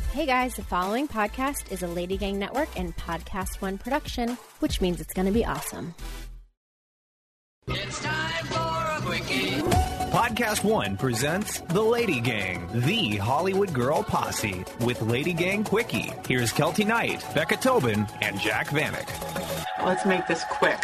Hey guys, the following podcast is a Lady Gang Network and Podcast One production, which means it's going to be awesome. It's time for a quickie. Podcast One presents The Lady Gang, the Hollywood Girl Posse, with Lady Gang Quickie. Here's Kelty Knight, Becca Tobin, and Jack Vanek. Let's make this quick.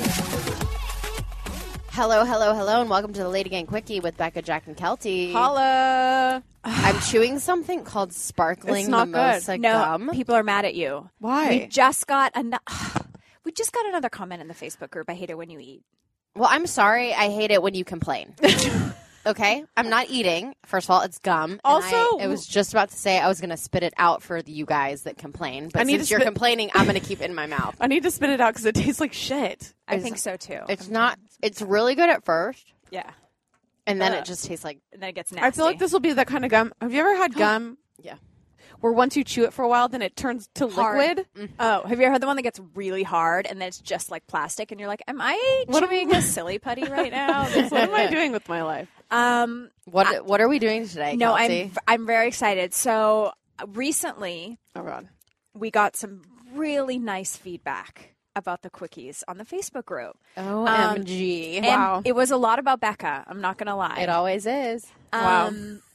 Hello, and welcome to the Lady Gang Quickie with Becca, Jack, and Kelty. Holla! I'm chewing something called sparkling It's not mimosa good. gum. No, people are mad at you. Why? We just got another comment in the Facebook group. I hate it when you eat. Well, I'm sorry. I hate it when you complain. Okay? I'm not eating. First of all, it's gum. And Also- I was just about to say I was going to spit it out for you guys that complain. But need since to you're spit- complaining, I'm going to keep it in my mouth. I need to spit it out because it tastes like shit. I think so too. It's really good at first, Yeah. and then it just tastes like, And then it gets nasty. I feel like this will be that kind of gum. Have you ever had gum yeah. where once you chew it for a while, then it turns to Hard. liquid? Oh, have you ever had the one that gets really hard and then it's just like plastic and you're like, am I chewing a silly putty right now? What am I doing with my life? What are we doing today, No, Kelty? I'm very excited. So recently Oh, God. we got some really nice feedback about the quickies on the Facebook group. OMG. And Wow. it was a lot about Becca. I'm not going to lie. It always is. Wow.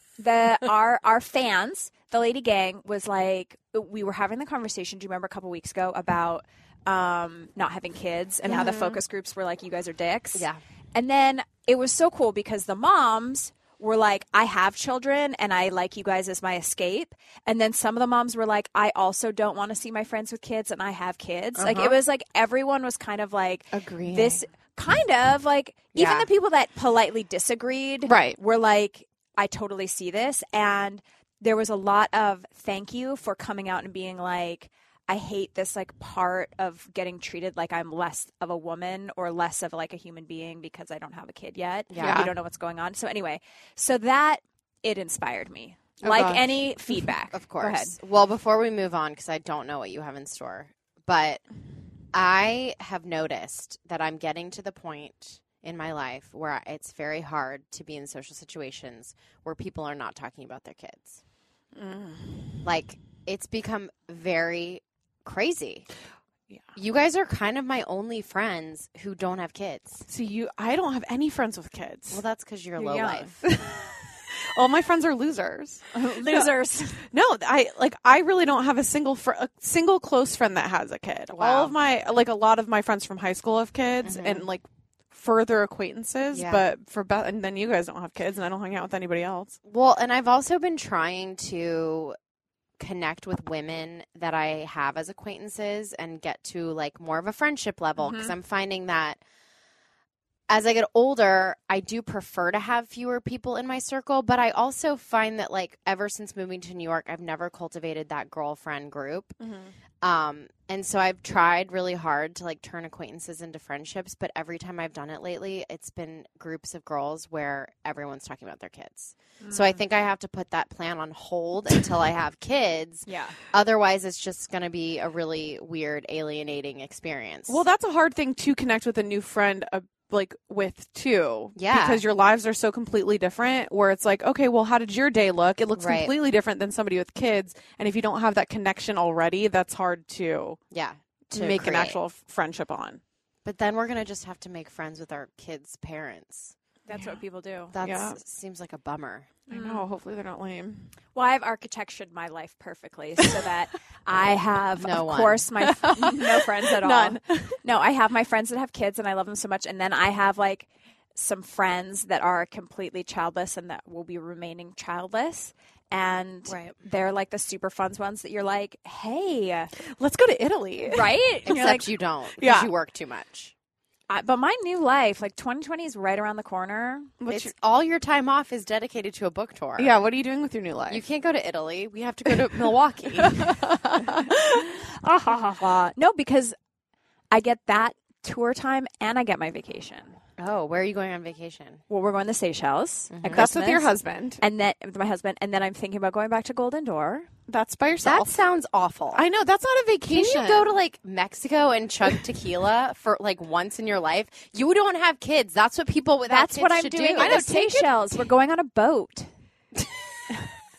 Our fans, the Lady Gang, was like, we were having the conversation. Do you remember a couple weeks ago about not having kids and how the focus groups were like, you guys are dicks? Yeah. And then it was so cool because the moms were like, I have children and I like you guys as my escape. And then some of the moms were like, I also don't want to see my friends with kids and I have kids. Like it was like everyone was kind of like Agreeing. this kind of like even Yeah. the people that politely disagreed Right. were like, I totally see this. And there was a lot of thank you for coming out and being like, I hate this like part of getting treated like I'm less of a woman or less of like a human being because I don't have a kid yet. Yeah. We don't know what's going on. So anyway, so that it inspired me. Oh, like gosh. any feedback. Of Go ahead. course. Well, before we move on, because I don't know what you have in store, but I have noticed that I'm getting to the point in my life where it's very hard to be in social situations where people are not talking about their kids. Like, it's become very crazy. Yeah. You guys are kind of my only friends who don't have kids. See, I don't have any friends with kids. Well, that's because you're You're low young. life. All my friends are losers. Losers. No, I really don't have a single close friend that has a kid. Wow. All of my a lot of my friends from high school have kids and like further acquaintances, Yeah. but and then you guys don't have kids and I don't hang out with anybody else. Well, and I've also been trying to connect with women that I have as acquaintances and get to like more of a friendship level because I'm finding that as I get older, I do prefer to have fewer people in my circle, but I also find that like ever since moving to New York, I've never cultivated that girlfriend group. And so I've tried really hard to like turn acquaintances into friendships, but every time I've done it lately, it's been groups of girls where everyone's talking about their kids. So I think I have to put that plan on hold until I have kids. Yeah. Otherwise, it's just going to be a really weird, alienating experience. Well, that's a hard thing to connect with a new friend with too. Yeah. Because your lives are so completely different where it's like, okay, well, how did your day look? It looks Right. completely different than somebody with kids. And if you don't have that connection already, that's hard to to make an create. actual friendship on. But then we're going to just have to make friends with our kids' parents. That's what people do. That Yeah. seems like a bummer. I know. Hopefully they're not lame. Well, I've architectured my life perfectly so that I have, No of one. course, no friends at all. None. No, I have my friends that have kids and I love them so much. And then I have like some friends that are completely childless and that will be remaining childless. And Right. they're like the super fun ones that you're like, hey, Let's go to Italy. right? And you're Except like, you don't because Yeah. you work too much. but my new life, like 2020 is right around the corner. It's all your time off is dedicated to a book tour. Yeah, what are you doing with your new life? You can't go to Italy. We have to go to Milwaukee. No, because I get that tour time and I get my vacation. Oh, where are you going on vacation? Well, we're going to Seychelles at That's with your Christmas. husband. And then with my husband, and then I'm thinking about going back to Golden Door. That's by That yourself. sounds awful. I know. That's not a Can vacation. you go to like Mexico and chug tequila for like once in your life? You don't have kids. That's what people without That's kids what I'm should doing. do. I know Seychelles. We're going on a boat.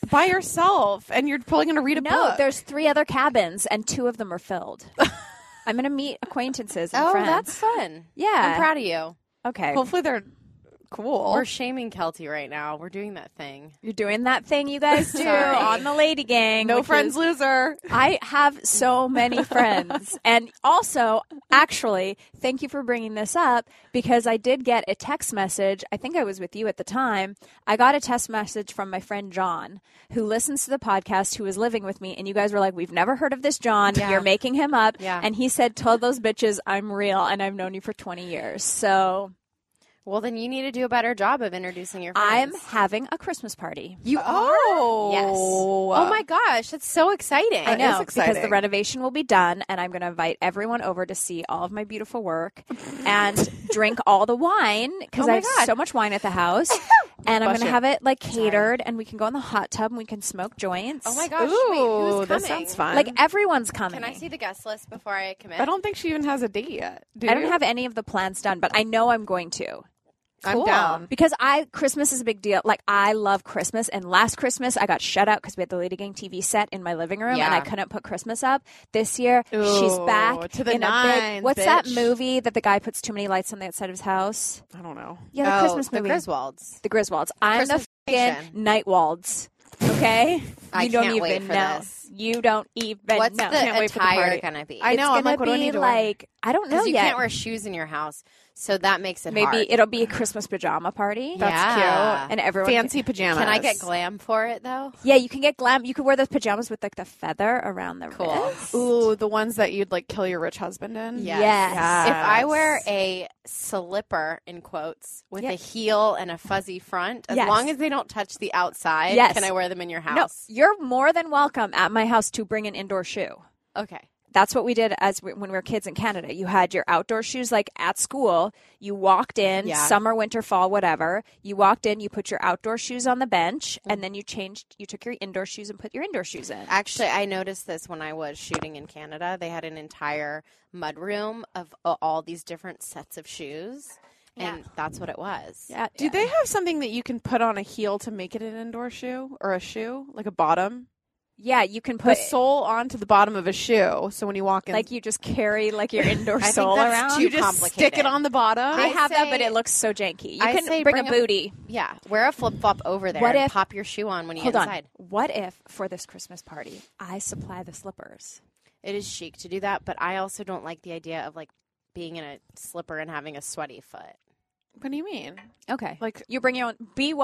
by yourself, and you're probably going to read a No, book. there's 3 other cabins, and 2 of them are filled. I'm going to meet acquaintances and Oh, friends. that's fun. Yeah. I'm proud of you. Okay. Hopefully they're cool. We're shaming Kelty right now. We're doing that thing. You're doing that thing you guys do Sorry. on the Lady Gang. no which friends is- loser. I have so many friends. And also, actually, thank you for bringing this up because I did get a text message. I think I was with you at the time. I got a text message from my friend John, who listens to the podcast, who was living with me. And you guys were like, we've never heard of this John. Yeah. You're making him up. Yeah. And he said, tell those bitches I'm real and I've known you for 20 years. So Well, then you need to do a better job of introducing your I'm friends. having a Christmas party. You Oh. Yes. Oh my gosh, that's so exciting. I That is know, because the exciting. renovation will be done, and I'm going to invite everyone over to see all of my beautiful work and drink all the wine because Oh my I have God. so much wine at the house. And I'm Bless going to you. have it like catered, and we can go in the hot tub and we can smoke joints. Oh my gosh, Ooh, wait, who's coming? this sounds fun. Like everyone's coming. Can I see the guest list before I commit? I don't think she even has a date yet. Do I don't you? have any of the plans done, but I know I'm going to. I'm Cool. down. Because Christmas is a big deal. Like, I love Christmas. And last Christmas, I got shut out because we had the Lady Gang TV set in my living room, and Yeah. I couldn't put Christmas up. This year, she's Ooh, back to the in a nines, big. What's that bitch. movie that the guy puts too many lights on the outside of his house? I don't know. Yeah, the Christmas the movie. Griswolds. The Griswolds. I'm Christmas the fucking Vacation. Nightwolds. Okay, I you don't can't even wait for know. this. You don't even What's know. the Can't wait for the attire party. gonna be? I know. It's I'm gonna like, what do I be need to wear? like I don't know Because you yet. can't wear shoes in your house, so that makes it Maybe hard. it'll be a Christmas pajama party. That's Yeah. cute. And everyone Fancy pajamas. Can I get glam for it though? Yeah, you can get glam. You could wear those pajamas with like the feather around the Cool. wrist. Ooh, the ones that you'd like kill your rich husband in? Yes. Yes. If I wear a slipper in quotes with Yeah. a heel and a fuzzy front, as Yes. long as they don't touch the outside, Yes. can I wear them in your No, house? you're more than welcome at my house to bring an indoor shoe. Okay. That's what we did when we were kids in Canada. You had your outdoor shoes like at school. You walked in, Yeah. summer, winter, fall, whatever. You walked in, you put your outdoor shoes on the bench, and then you took your indoor shoes and put your indoor shoes in. Actually, I noticed this when I was shooting in Canada. They had an entire mud room of all these different sets of shoes, and that's what it was. Yeah. Do they have something that you can put on a heel to make it an indoor shoe or a shoe, like a bottom? Yeah, you can The put sole onto the bottom of a shoe, so when you walk in, like you just carry like your indoor I think sole that's around. too you just complicated. stick it on the bottom. They I have that, say- but it looks so janky. You I can say bring bring a a- booty. Yeah, wear a flip flop over there. What and if- pop your shoe on when you Hold get on. inside? What if for this Christmas party I supply the slippers? It is chic to do that, but I also don't like the idea of like being in a slipper and having a sweaty foot. What do you mean? Okay. Like You bring your own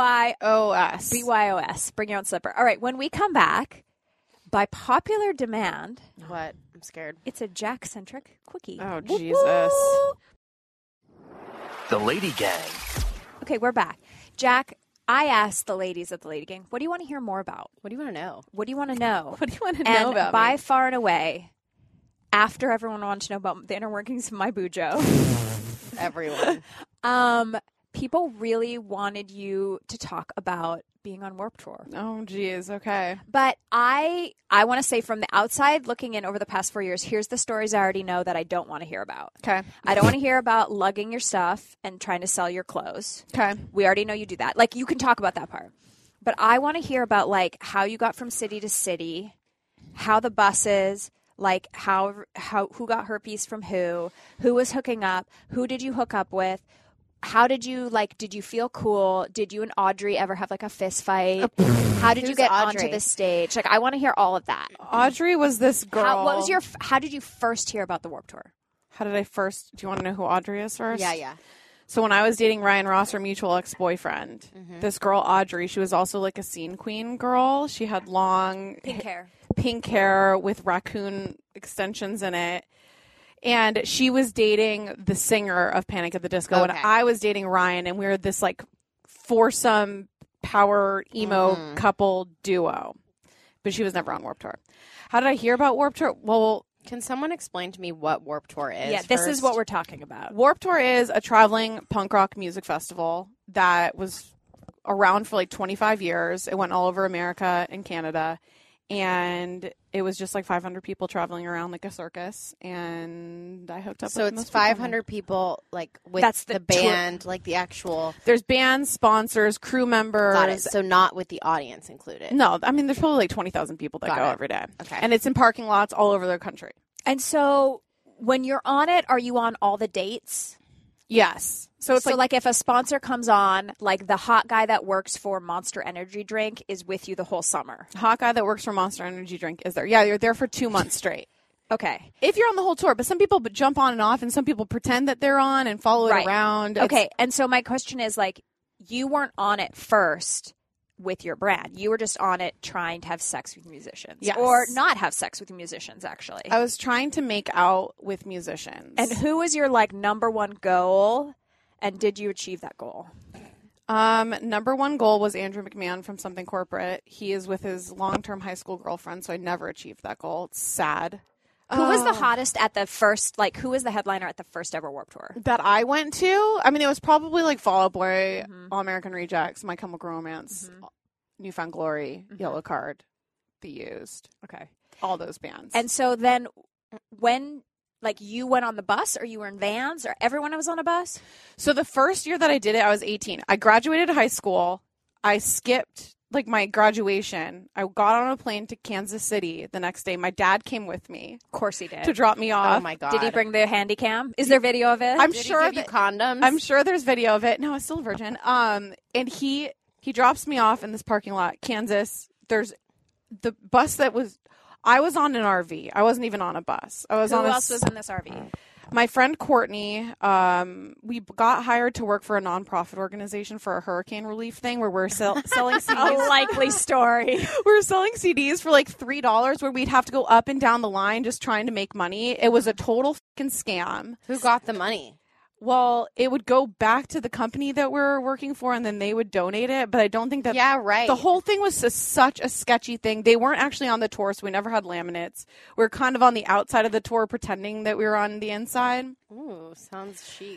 BYOS. OS. Bring your own slipper. All right. When we come back, by popular demand, What? I'm scared. it's a Jack-centric quickie. Oh, Whoop, Jesus. whoop. The Lady Gang. Okay, we're back. Jack, I asked the ladies of the Lady Gang, what do you want to hear more about? What do you want to know? What do you want to know? What do you want to And know about by me? far and away, after everyone wanted to know about the inner workings of my bujo, Everyone. people really wanted you to talk about being on Warped Tour. Oh, geez. Okay. But I want to say from the outside looking in over the past 4 years, here's the stories I already know that I don't want to hear about. Okay. I don't want to hear about lugging your stuff and trying to sell your clothes. Okay. We already know you do that. Like, you can talk about that part. But I want to hear about, like, how you got from city to city, how the buses, like, how who got herpes from who was hooking up, who did you hook up with, how did you, like, did you feel cool? Did you and Audrey ever have, like, a fist fight? How did you Who's get Audrey? onto the stage? Like, I want to hear all of that. Audrey was this girl. How did you first hear about the Warped Tour? How did I first? Do you want to know who Audrey is first? Yeah. So when I was dating Ryan Ross, our mutual ex-boyfriend, this girl Audrey, she was also like a scene queen girl. She had long pink hair with raccoon extensions in it. And she was dating the singer of Panic at the Disco. And Okay. I was dating Ryan, and we were this like foursome power emo couple duo. But she was never on Warped Tour. How did I hear about Warped Tour? Well, Can someone explain to me what Warped Tour is? Yeah, this is first? what we're talking about. Warped Tour is a traveling punk rock music festival that was around for like 25 years. It went all over America and Canada. and it was just like 500 people traveling around like a circus, and I hooked up So with it's most people. 500 people, like, with That's the the band, like the actual... There's bands, sponsors, crew members. Got it. So not with the audience included. No, I mean, there's probably like 20,000 people that Got go it. every day. Okay. And it's in parking lots all over the country. And so when you're on it, are you on all the dates? Yes. So it's So like if a sponsor comes on, like the hot guy that works for Monster Energy Drink is with you the whole summer. hot guy that works for Monster Energy Drink is there. Yeah, you're there for 2 months straight. Okay. If you're on the whole tour, but some people jump on and off, and some people pretend that they're on and follow Right. it around. Okay. And so my question is like, you weren't on it first with your brand. You were just on it trying to have sex with musicians. Yes. Or not have sex with musicians, actually. I was trying to make out with musicians. And who was your like number one goal? And did you achieve that goal? Number one goal was Andrew McMahon from Something Corporate. He is with his long-term high school girlfriend, so I never achieved that goal. It's sad. Who was the hottest at the first, like, who was the headliner at the first ever Warped Tour? That I went to, I mean, it was probably like Fall Out Boy, All American Rejects, My Chemical Romance, Newfound Glory, Yellow Card, The Used. Okay. All those bands. And so then when, like, you went on the bus or you were in vans or everyone was on a bus? So the first year that I did it, I was 18. I graduated high school. I skipped like my graduation. I got on a plane to Kansas City the next day. My dad came with me Of course he did. to drop me off. Oh, my God. Did he bring the handy cam? Is there video of it? I'm Did sure he give you condoms? I'm sure there's video of it. No, I was still a virgin. And he drops me off in this parking lot, Kansas. There's the bus that was. I was on an RV. I wasn't even on a bus. I was Who on. else was in this RV? My friend Courtney, we got hired to work for a nonprofit organization for a hurricane relief thing where we're selling CDs. A likely story. We were selling CDs for like $3 where we'd have to go up and down the line just trying to make money. It was a total fucking scam. Who got the money? Well, it would go back to the company that we're working for and then they would donate it. But I don't think that Yeah, right. the whole thing was such a sketchy thing. They weren't actually on the tour, so we never had laminates. We were kind of on the outside of the tour pretending that we were on the inside. Ooh, sounds chic.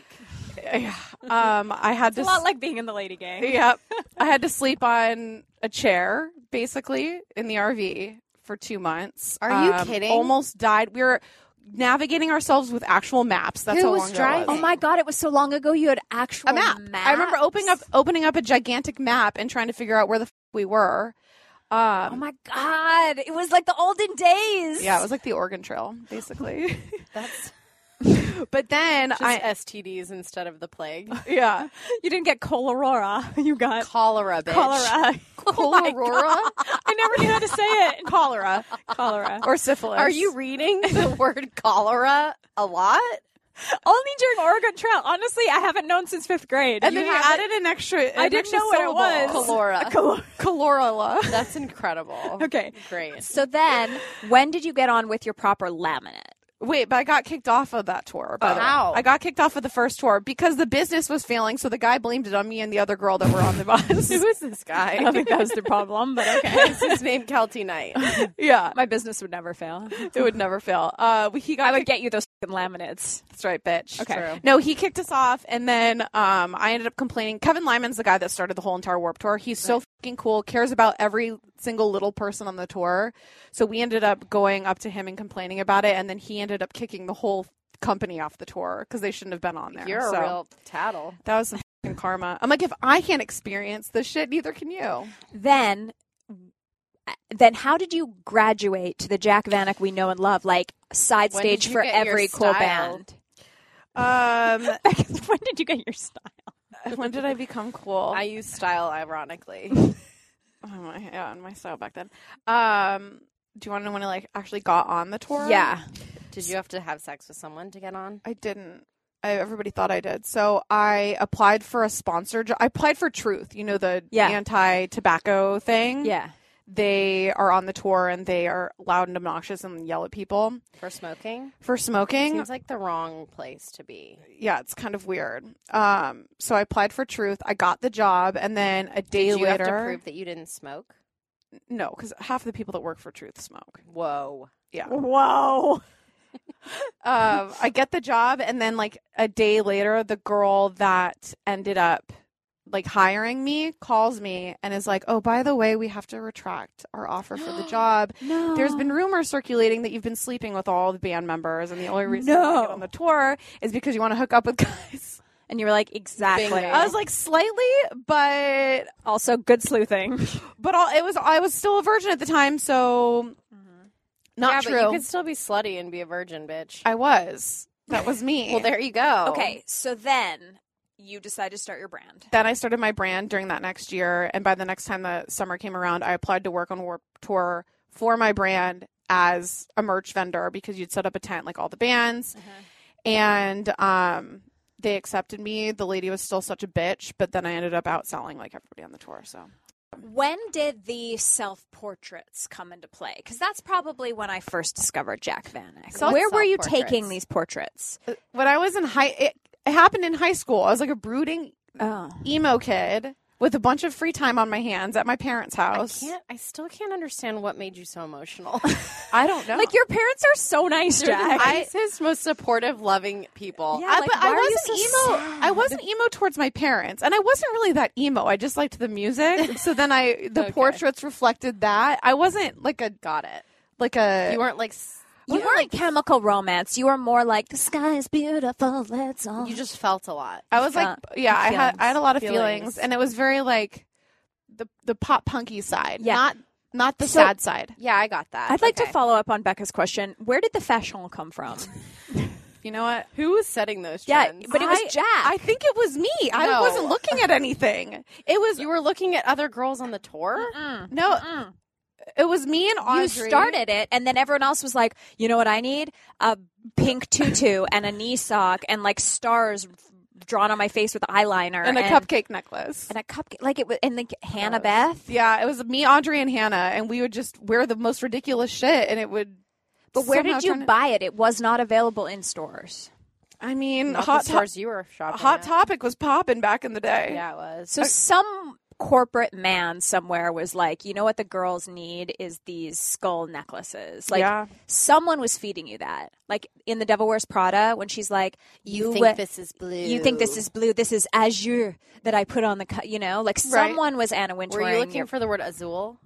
I had It's a lot like being in the Lady Gang. Yep. I had to sleep on a chair, basically, in the RV for 2 months. Are you kidding? Almost died. We were navigating ourselves with actual maps. That's Who how was long driving? ago it Oh was. my God, it was so long ago you had actual A map. I remember opening up a gigantic map and trying to figure out where the we were. Oh my God. It was like the olden days. Yeah, it was like the Oregon Trail, basically. That's But then just I STDs instead of the plague. yeah. You didn't get cholera. You got Cholera, bitch. cholera. Cholera? I never knew how to say it. Cholera. Cholera. Or syphilis. Are you reading the word cholera a lot? Only during Oregon Trail. Honestly, I haven't known since 5th grade. And then you added an extra. I didn't know what it was. Cholera. Chlorella. That's incredible. Okay. Great. So then, when did you get on with your proper laminate? Wait, but I got kicked off of that tour. By the way. How? I got kicked off of the first tour because the business was failing. So the guy blamed it on me and the other girl that were on the bus. Who is this guy? I don't think that was the problem, but okay. Is his name Kelty Knight? Yeah, My business would never fail. it would never fail. He got. I would get you those fucking laminates. That's right, bitch. Okay. True. No, he kicked us off, and then I ended up complaining. Kevin Lyman's the guy that started the whole entire Warped Tour. He's so fucking cool. Cares about every single little person on the tour. So we ended up going up to him and complaining about it, and then he ended up kicking the whole company off the tour because they shouldn't have been on there. You're So a real tattle. that was some fucking karma. I'm like, if I can't experience this shit, neither can you. Then how did you graduate to the Jack Vanek we know and love? Like side When did stage you for get your every cool style? band. When did you get your style? When did I become cool? I use style ironically. My style back then. Do you want to know when I like actually got on the tour? Yeah. Did you have to have sex with someone to get on? I didn't. Everybody thought I did. So I applied for a sponsor job. I applied for Truth, the Yeah. anti-tobacco thing. Yeah. They are on the tour and they are loud and obnoxious and yell at people For smoking? for smoking. Seems like the wrong place to be. Yeah, it's kind of weird. So I applied for Truth. I got the job, and then a day Did you later, have to prove that you didn't smoke? no, because half the people that work for Truth smoke. Whoa. Yeah. Whoa. I get the job, and then like a day later, the girl that ended up like hiring me calls me and is like, oh, by the way, we have to retract our offer for the job. No. There's been rumors circulating that you've been sleeping with all the band members, and the only reason you want to get on the tour is because you want to hook up with guys. And you were like, exactly. Bingo. I was like, slightly, but also good sleuthing. but I was still a virgin at the time, so not yeah, true. But you could still be slutty and be a virgin, bitch. I was. That was me. Well, there you go. Okay, so then you decided to start your brand. Then I started my brand during that next year, and by the next time the summer came around, I applied to work on Warped Tour for my brand as a merch vendor because you'd set up a tent like all the bands, and they accepted me. The lady was still such a bitch, but then I ended up outselling like everybody on the tour. So When did the self-portraits come into play? Because that's probably when I first discovered Jack Vanek. Where were you Self-portraits. taking these portraits? when I was in it happened in high school. I was like a brooding emo kid with a bunch of free time on my hands at my parents' house. I still can't understand what made you so emotional. I don't know. Like, your parents are so nice, They're the Jack. nicest, most supportive, loving people. Yeah. but why I are you wasn't so emo. sad? I wasn't emo towards my parents, and I wasn't really that emo. I just liked the music. So then the portraits reflected that. I wasn't like a Got it. like a. You weren't like. You weren't Chemical Romance. You were more like, the sky is beautiful, let's all... You just felt a lot. I was like, yeah, I had a lot of feelings, Feelings. and it was very like the pop punky side, Yeah. not the So- sad side. Yeah, I got that. I'd like to follow up on Becca's question. Where did the fashion come from? You know what? Who was setting those Yeah, trends? but it was Jack. I think it was me. I No. wasn't looking at anything. It was You were looking at other girls on the tour? no. It was me and Audrey. You started it, and then everyone else was like, you know what I need? A pink tutu and a knee sock and, like, stars drawn on my face with eyeliner. and a cupcake necklace. And a cupcake. Like, it was, and like Hannah Beth. Yeah, it was me, Audrey, and Hannah, and we would just wear the most ridiculous shit, and it would. But where somehow did you turn it- buy it? It was not available in stores. I mean, Not Hot the stores you were shopping Hot at. Topic was popping back in the day. Yeah, it was. So some corporate man somewhere was like, you know what the girls need is these skull necklaces. Like, Yeah. someone was feeding you that. Like in The Devil Wears Prada, when she's like, you think this is blue. You think this is blue. This is azure that I put on the, you know, like someone was Anna Wintour. Were you looking for the word azul?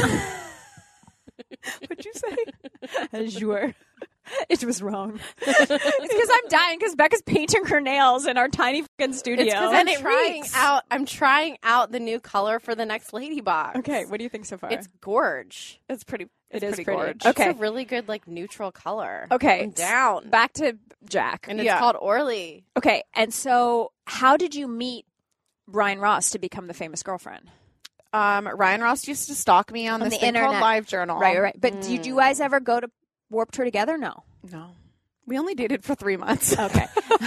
What'd you say? Azure. It was wrong. It's because I'm dying because Becca's painting her nails in our tiny fucking studio. It's because I'm trying out the new color for the next Lady Box. Okay, what do you think so far? It's gorge. It's pretty. It It's is pretty pretty. gorge. Okay. It's a really good like neutral color. Okay, I'm down. Back to Jack. And it's Yeah. called Orly. Okay, and so how did you meet Ryan Ross to become the famous girlfriend? Ryan Ross used to stalk me on this the thing called internet. LiveJournal. Right. But did you guys ever go to Warped Tour together? No. No, we only dated for 3 months. Okay.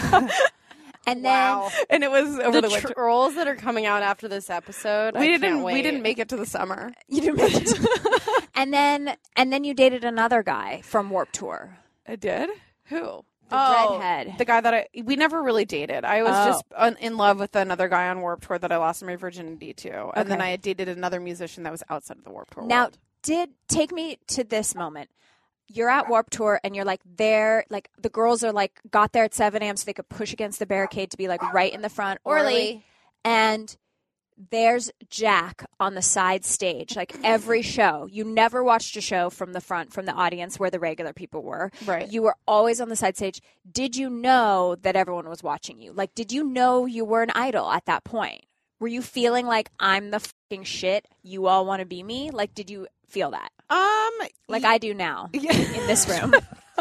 And then and it was over the winter. trolls that are coming out after this episode. We I can't didn't. wait. We didn't make it to the summer. you didn't make it. and then you dated another guy from Warped Tour. I did. Who? The redhead. The guy that we never really dated. I was just in love with another guy on Warped Tour that I lost my virginity to, and then I dated another musician that was outside of the Warped Tour. Now, world. take me to this moment. You're at Warped Tour and you're like there, like the girls are like got there at 7 a.m. so they could push against the barricade to be like right in the front. Orly. And there's Jack on the side stage, like every show. You never watched a show from the front, from the audience where the regular people were. Right. You were always on the side stage. Did you know that everyone was watching you? Like, did you know you were an idol at that point? Were you feeling like I'm the fucking shit? You all want to be me? Like, did you feel that? Like I do now in this room.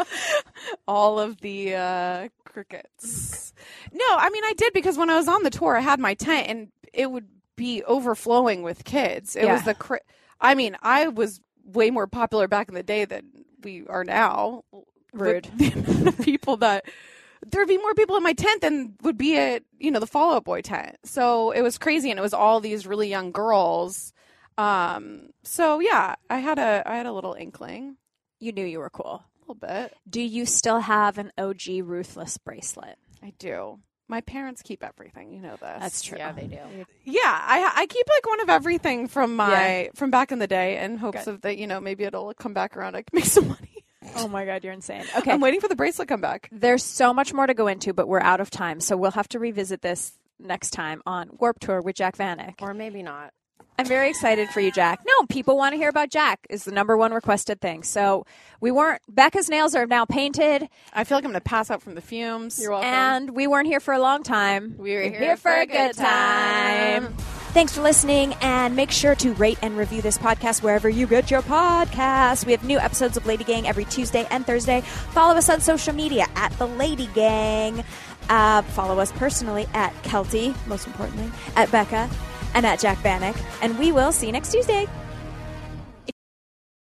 all of the crickets. No, I mean I did because when I was on the tour, I had my tent and it would be overflowing with kids. It was I mean, I was way more popular back in the day than we are now. Rude. The people that there'd be more people in my tent than would be at the Fall Out Boy tent. So it was crazy, and it was all these really young girls. So yeah, I had a little inkling. You knew you were cool. A little bit. Do you still have an OG Ruthless bracelet? I do. My parents keep everything. You know this. That's true. Yeah, they do. Yeah, I keep like one of everything from from back in the day in hopes of that maybe it'll come back around. I can make some money. Oh my God, you're insane. Okay. I'm waiting for the bracelet to come back. There's so much more to go into, but we're out of time. So we'll have to revisit this next time on Warped Tour with Jack Vanek. Or maybe not. I'm very excited for you, Jack. No, people want to hear about Jack is the number one requested thing. So Becca's nails are now painted. I feel like I'm going to pass out from the fumes. You're welcome. And we weren't here for a long time. We were here for a good time. Thanks for listening, and make sure to rate and review this podcast wherever you get your podcasts. We have new episodes of Lady Gang every Tuesday and Thursday. Follow us on social media at The Lady Gang. Follow us personally at Kelty, most importantly, at Becca, and at Jack Vanek. And we will see you next Tuesday.